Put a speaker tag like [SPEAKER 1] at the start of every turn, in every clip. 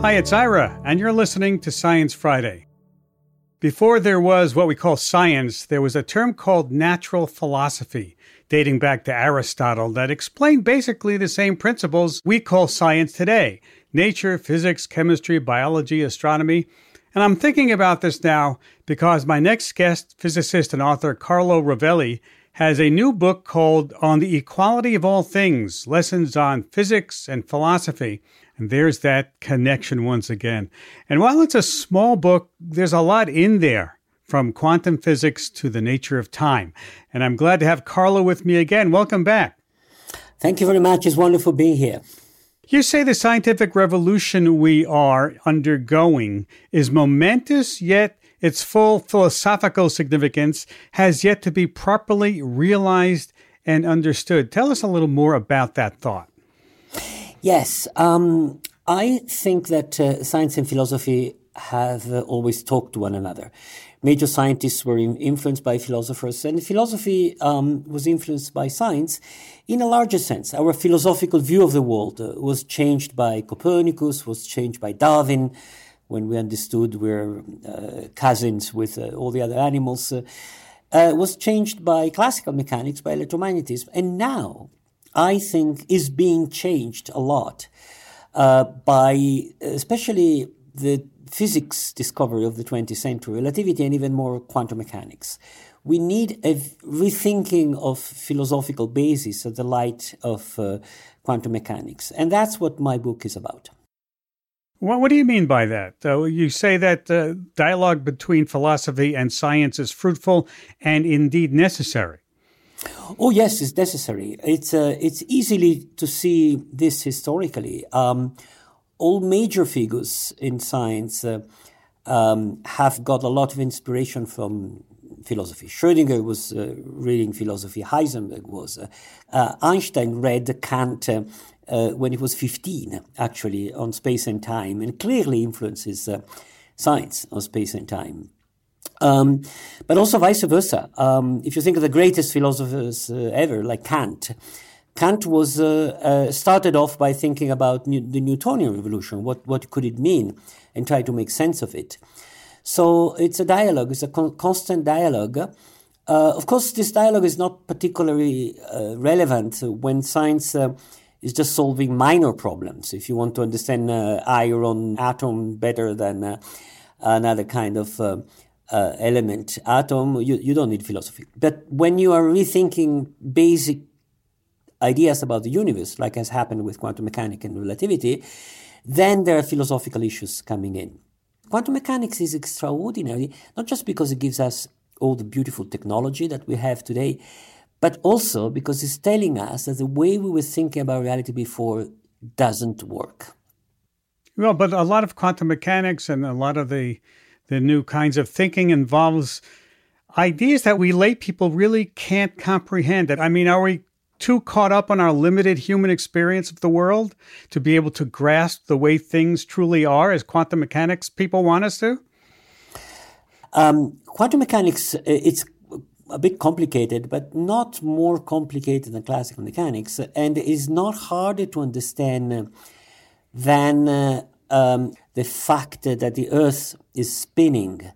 [SPEAKER 1] Hi, it's Ira, and you're listening to Science Friday. Before there was what we call science, there was a term called natural philosophy, dating back to Aristotle, that explained basically the same principles we call science today: nature, physics, chemistry, biology, astronomy. And I'm thinking about this now because my next guest, physicist and author Carlo Rovelli, has a new book called On the Equality of All Things, Lessons on Physics and Philosophy. And there's that connection once again. And while it's a small book, there's a lot in there, from quantum physics to the nature of time. And I'm glad to have Carlo with me again. Welcome back.
[SPEAKER 2] Thank you very much. It's wonderful being here.
[SPEAKER 1] You say the scientific revolution we are undergoing is momentous, yet its full philosophical significance has yet to be properly realized and understood. Tell us a little more about that thought.
[SPEAKER 2] Yes, I think that science and philosophy have always talked to one another. Major scientists were influenced by philosophers, and philosophy was influenced by science in a larger sense. Our philosophical view of the world was changed by Copernicus, was changed by Darwin, when we understood we're cousins with all the other animals, was changed by classical mechanics, by electromagnetism, and now I think is being changed a lot by especially the physics discovery of the 20th century, relativity, and even more quantum mechanics. We need a rethinking of philosophical basis at the light of quantum mechanics. And that's what my book is about.
[SPEAKER 1] What do you mean by that? You say that dialogue between philosophy and science is fruitful and indeed necessary.
[SPEAKER 2] Oh, yes, it's necessary. It's easily to see this historically. All major figures in science have got a lot of inspiration from philosophy. Schrödinger was reading philosophy. Heisenberg was. Einstein read Kant when he was 15, actually, on space and time, and clearly influences science on space and time. But also vice versa. If you think of the greatest philosophers ever, like Kant was started off by thinking about the Newtonian revolution. What could it mean, and try to make sense of it. So it's a dialogue. It's a constant dialogue. Of course, this dialogue is not particularly relevant when science is just solving minor problems. If you want to understand iron atom better than another kind of element atom, you don't need philosophy. But when you are rethinking basic ideas about the universe, like has happened with quantum mechanics and relativity, then there are philosophical issues coming in. Quantum mechanics is extraordinary, not just because it gives us all the beautiful technology that we have today, but also because it's telling us that the way we were thinking about reality before doesn't work.
[SPEAKER 1] Well, but a lot of quantum mechanics and a lot of the new kinds of thinking involves ideas that we lay people really can't comprehend. I mean, are we too caught up on our limited human experience of the world to be able to grasp the way things truly are as quantum mechanics people want us to?
[SPEAKER 2] Quantum mechanics, it's a bit complicated, but not more complicated than classical mechanics, and is not harder to understand than the fact that the Earth is spinning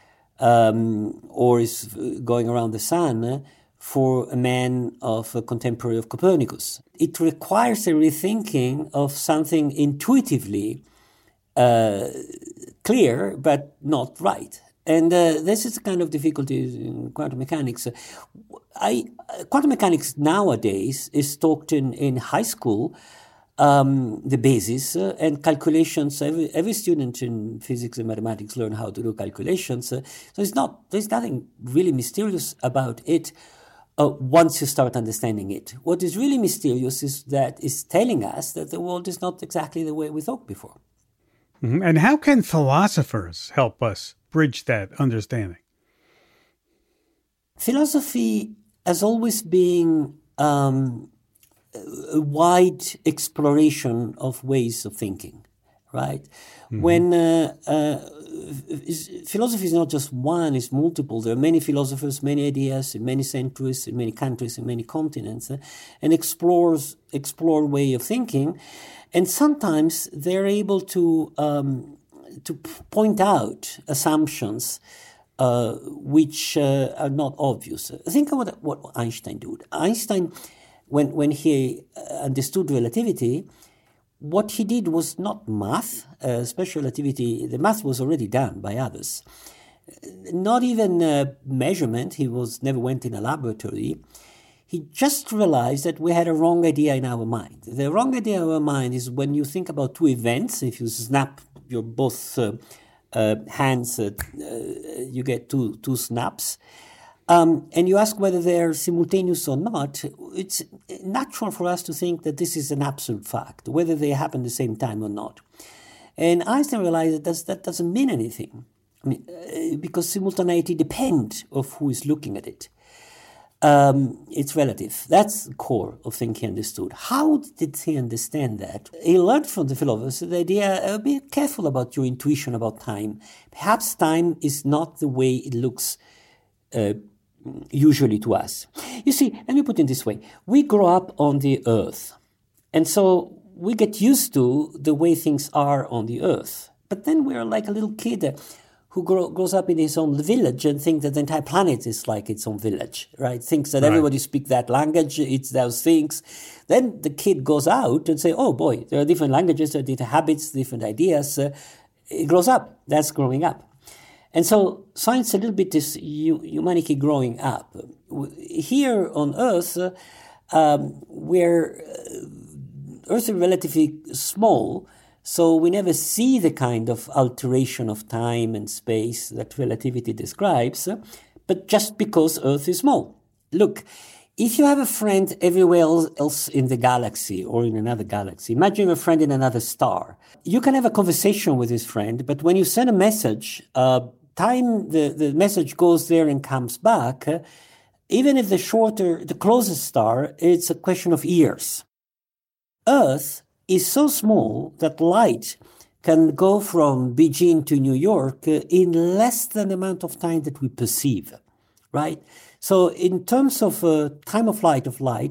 [SPEAKER 2] or is going around the sun for a man of a contemporary of Copernicus. It requires a rethinking of something intuitively clear, but not right. And this is the kind of difficulty in quantum mechanics. Quantum mechanics nowadays is taught in high school, the basis and calculations. Every student in physics and mathematics learn how to do calculations. So there's nothing really mysterious about it once you start understanding it. What is really mysterious is that it's telling us that the world is not exactly the way we thought before.
[SPEAKER 1] Mm-hmm. And how can philosophers help us bridge that understanding?
[SPEAKER 2] Philosophy has always been a wide exploration of ways of thinking, right? Mm-hmm. When philosophy is not just one, it's multiple. There are many philosophers, many ideas, in many centuries, in many countries, in many continents, and explore way of thinking. And sometimes they're able to point out assumptions which are not obvious. Think about what Einstein did. Einstein, when he understood relativity, what he did was not math, special relativity. The math was already done by others. Not even measurement. He never went in a laboratory. He just realized that we had a wrong idea in our mind. The wrong idea in our mind is when you think about two events. If you snap your both hands, you get two snaps. And you ask whether they're simultaneous or not. It's natural for us to think that this is an absolute fact, whether they happen at the same time or not. And Einstein realized that doesn't mean anything. I mean, because simultaneity depends on who is looking at it. It's relative. That's the core of thing he understood. How did he understand that? He learned from the philosophers the idea, be careful about your intuition about time. Perhaps time is not the way it looks usually to us. You see, let me put it this way. We grow up on the earth. And so we get used to the way things are on the earth. But then we're like a little kid who grows up in his own village and thinks that the entire planet is like its own village, right? Thinks that everybody speaks that language, it's those things. Then the kid goes out and say, oh boy, there are different languages, there are different habits, different ideas. It grows up. That's growing up. And so science a little bit is humanity growing up. Here on Earth, where Earth is relatively small, so we never see the kind of alteration of time and space that relativity describes, but just because Earth is small. Look, if you have a friend everywhere else in the galaxy or in another galaxy, imagine a friend in another star. You can have a conversation with this friend, but when you send a message, the message goes there and comes back. Even if the closest star, it's a question of years. Earth is so small that light can go from Beijing to New York in less than the amount of time that we perceive, right? So in terms of time of light,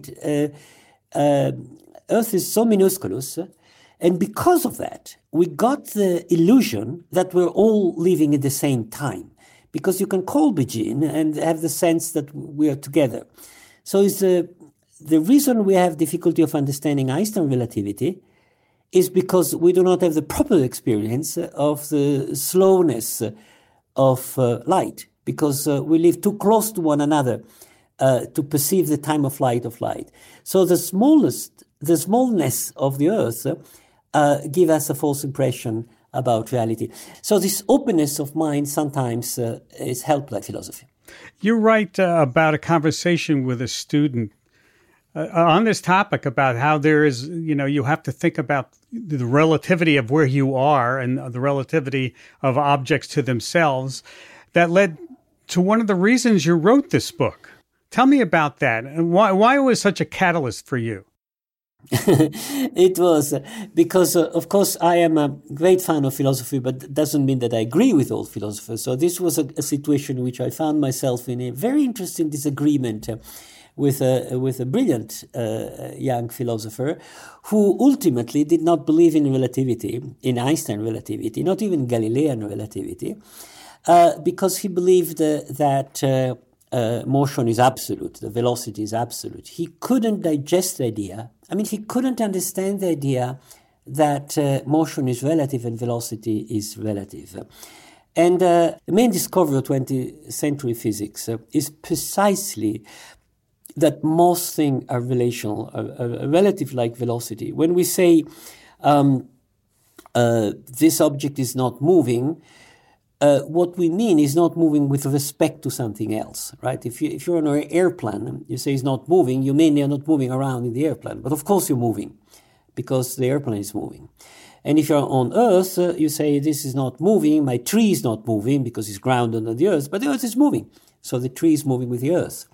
[SPEAKER 2] Earth is so minusculous, and because of that, we got the illusion that we're all living at the same time, because you can call Beijing and have the sense that we are together. So it's the reason we have difficulty of understanding Einstein relativity is because we do not have the proper experience of the slowness of light, because we live too close to one another to perceive the time of light. So the smallness of the Earth give us a false impression about reality. So this openness of mind sometimes is helped by philosophy.
[SPEAKER 1] You write about a conversation with a student on this topic about how there is, you have to think about the relativity of where you are and the relativity of objects to themselves. That led to one of the reasons you wrote this book. Tell me about that and why it was such a catalyst for you.
[SPEAKER 2] It was because, of course, I am a great fan of philosophy, but that doesn't mean that I agree with all philosophers. So this was a situation in which I found myself in a very interesting disagreement with a brilliant young philosopher who ultimately did not believe in relativity, in Einstein relativity, not even Galilean relativity, because he believed that motion is absolute, the velocity is absolute. He couldn't digest the idea. He couldn't understand the idea that motion is relative and velocity is relative. And the main discovery of 20th century physics is precisely that most things are relational, are relative like velocity. When we say this object is not moving, what we mean is not moving with respect to something else, right? If you're on an airplane, you say it's not moving, you mean you're not moving around in the airplane. But of course you're moving, because the airplane is moving. And if you're on Earth, you say this is not moving, my tree is not moving because it's grounded on the Earth, but the Earth is moving. So the tree is moving with the Earth.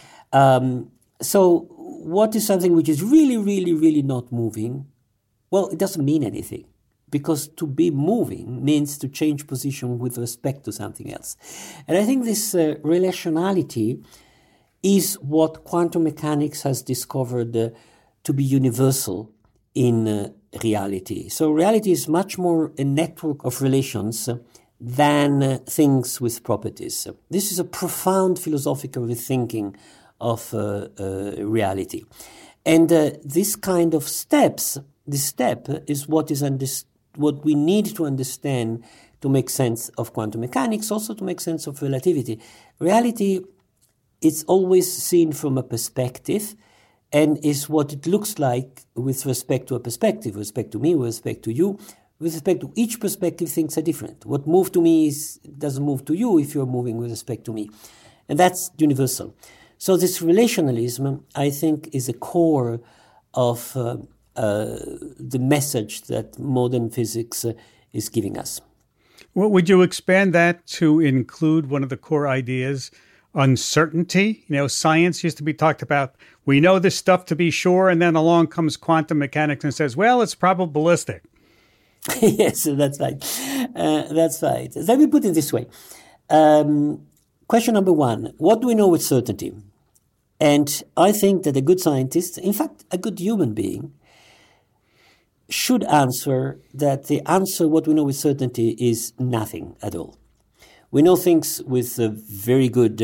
[SPEAKER 2] So what is something which is really, really, really not moving? Well, it doesn't mean anything. Because to be moving means to change position with respect to something else. And I think this relationality is what quantum mechanics has discovered to be universal in reality. So reality is much more a network of relations than things with properties. This is a profound philosophical rethinking of reality. And this kind of this step is what we need to understand to make sense of quantum mechanics, also to make sense of relativity. Reality is always seen from a perspective, and is what it looks like with respect to a perspective, with respect to me, with respect to you. With respect to each perspective, things are different. What moved to me doesn't move to you if you're moving with respect to me. And that's universal. So this relationalism, I think, is a core of the message that modern physics is giving us.
[SPEAKER 1] Well, would you expand that to include one of the core ideas, uncertainty? Science used to be talked about, we know this stuff to be sure, and then along comes quantum mechanics and says, well, it's probabilistic.
[SPEAKER 2] Yes, that's right. That's right. Let me put it this way. Question number one, what do we know with certainty? And I think that a good scientist, in fact, a good human being, should answer that the answer, what we know with certainty, is nothing at all. We know things with very good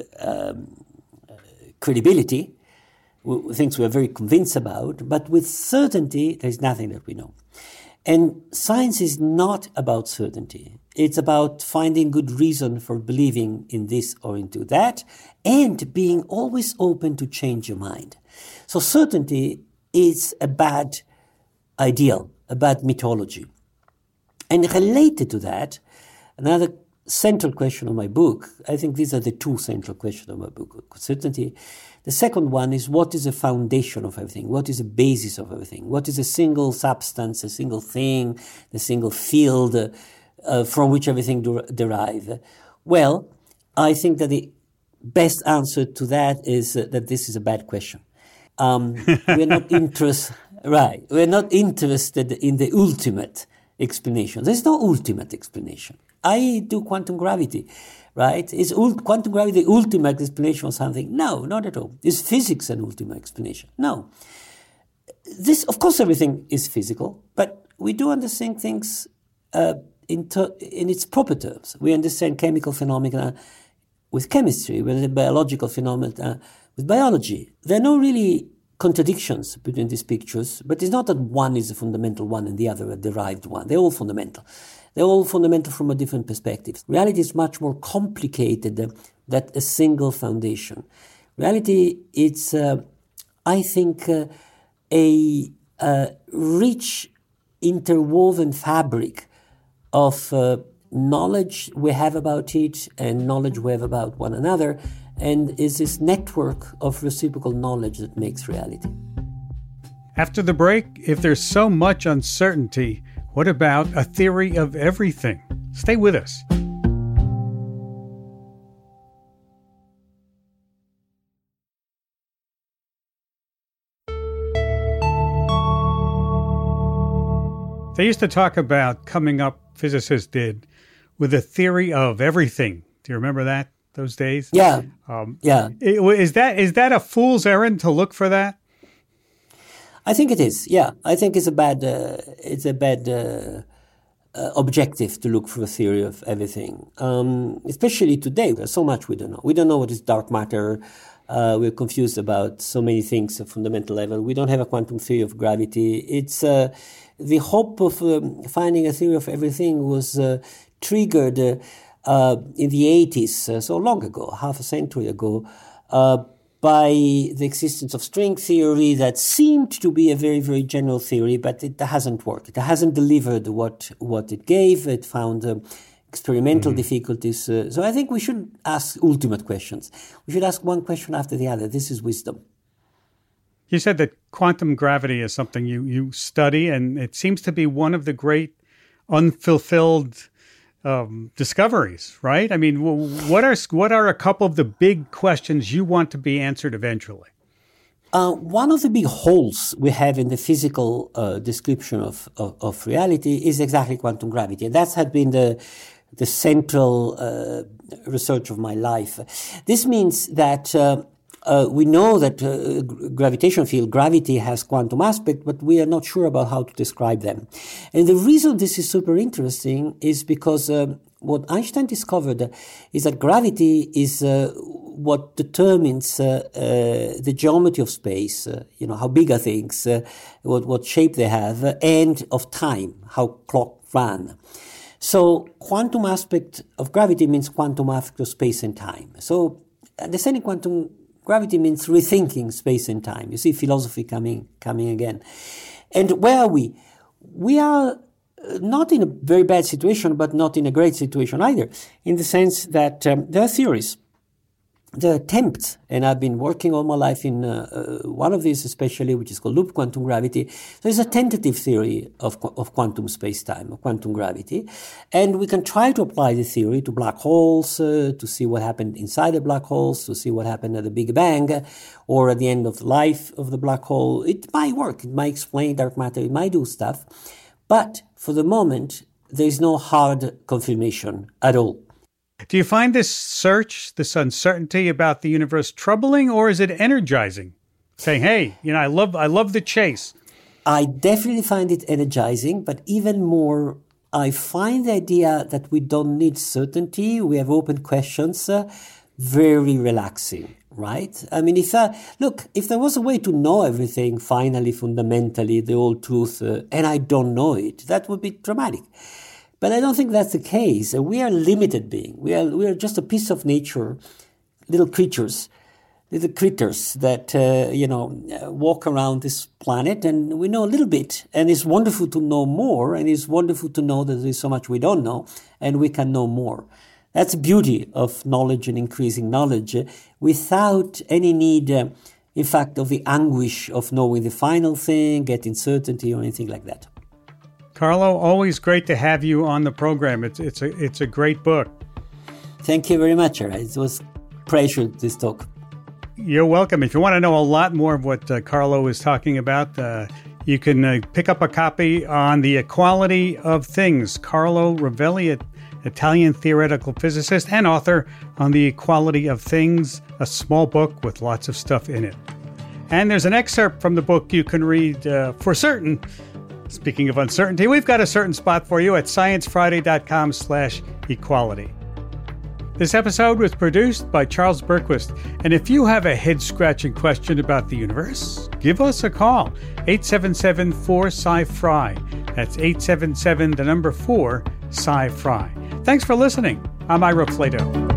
[SPEAKER 2] credibility, things we are very convinced about, but with certainty, there's nothing that we know. And science is not about certainty. It's about finding good reason for believing in this or into that, and being always open to change your mind. So certainty is a bad ideal, a bad mythology. And related to that, another central question of my book, I think these are the two central questions of my book, certainty. The second one is, what is the foundation of everything? What is the basis of everything? What is a single substance, a single thing, a single field from which everything derives? Well, I think that the best answer to that is that this is a bad question. We're not interested, right? We're not interested in the ultimate explanation. There's no ultimate explanation. I do quantum gravity, right? Is quantum gravity the ultimate explanation of something? No, not at all. Is physics an ultimate explanation? No. This, of course, everything is physical, but we do understand things in its proper terms. We understand chemical phenomena with chemistry, we understand biological phenomena with biology. There are no really contradictions between these pictures, but it's not that one is a fundamental one and the other a derived one. They're all fundamental. They're all fundamental from a different perspective. Reality is much more complicated than a single foundation. Reality, it's, I think, a rich interwoven fabric of knowledge we have about it and knowledge we have about one another, and is this network of reciprocal knowledge that makes reality.
[SPEAKER 1] After the break, if there's so much uncertainty, what about a theory of everything? Stay with us. They used to talk about, coming up, physicists did, with a theory of everything. Do you remember that, those days?
[SPEAKER 2] Yeah. Yeah.
[SPEAKER 1] Is that a fool's errand to look for that?
[SPEAKER 2] I think it is. Yeah, I think it's a bad objective to look for a theory of everything. Especially today, there's so much we don't know. We don't know what is dark matter. We're confused about so many things at fundamental level. We don't have a quantum theory of gravity. It's the hope of finding a theory of everything was triggered in the 80s, so long ago, half a century ago, by the existence of string theory that seemed to be a very, very general theory, but it hasn't worked. It hasn't delivered what it gave. It found experimental difficulties. So I think we should ask ultimate questions. We should ask one question after the other. This is wisdom.
[SPEAKER 1] You said that quantum gravity is something you study, and it seems to be one of the great unfulfilled discoveries, right? I mean, what are a couple of the big questions you want to be answered eventually?
[SPEAKER 2] One of the big holes we have in the physical description of reality is exactly quantum gravity. And that had been the central research of my life. This means that We know that gravitational field, gravity has quantum aspect, but we are not sure about how to describe them. And the reason this is super interesting is because what Einstein discovered is that gravity is what determines the geometry of space, how big are things, what shape they have, and of time, how clock ran. So quantum aspect of gravity means quantum aspect of space and time. So understanding quantum gravity means rethinking space and time. You see philosophy coming again. And where are we? We are not in a very bad situation, but not in a great situation either, in the sense that there are theories. There are attempts, and I've been working all my life in one of these especially, which is called loop quantum gravity. There's a tentative theory of quantum space-time, of quantum gravity, and we can try to apply the theory to black holes, to see what happened inside the black holes, to see what happened at the Big Bang, or at the end of the life of the black hole. It might work, it might explain dark matter, it might do stuff, but for the moment, there is no hard confirmation at all.
[SPEAKER 1] Do you find this search, this uncertainty about the universe troubling, or is it energizing? Saying, hey, I love the chase.
[SPEAKER 2] I definitely find it energizing, but even more, I find the idea that we don't need certainty, we have open questions, very relaxing, right? I mean, if there was a way to know everything, finally, fundamentally, the whole truth, and I don't know it, that would be dramatic. But I don't think that's the case. We are limited beings. We are just a piece of nature, little critters that, walk around this planet, and we know a little bit. And it's wonderful to know more, and it's wonderful to know that there's so much we don't know, and we can know more. That's the beauty of knowledge and increasing knowledge, without any need, in fact, of the anguish of knowing the final thing, getting certainty, or anything like that.
[SPEAKER 1] Carlo, always great to have you on the program. It's a great book.
[SPEAKER 2] Thank you very much. It was a pleasure, this talk.
[SPEAKER 1] You're welcome. If you want to know a lot more of what Carlo is talking about, you can pick up a copy on The Equality of Things. Carlo Rovelli, Italian theoretical physicist and author on The Equality of Things, a small book with lots of stuff in it. And there's an excerpt from the book you can read for certain. Speaking of uncertainty, we've got a certain spot for you at sciencefriday.com/equality. This episode was produced by Charles Berquist. And if you have a head-scratching question about the universe, give us a call, 877-4-SCI-FRI. That's 877-4-SCI-FRI. Thanks for listening. I'm Ira Flato.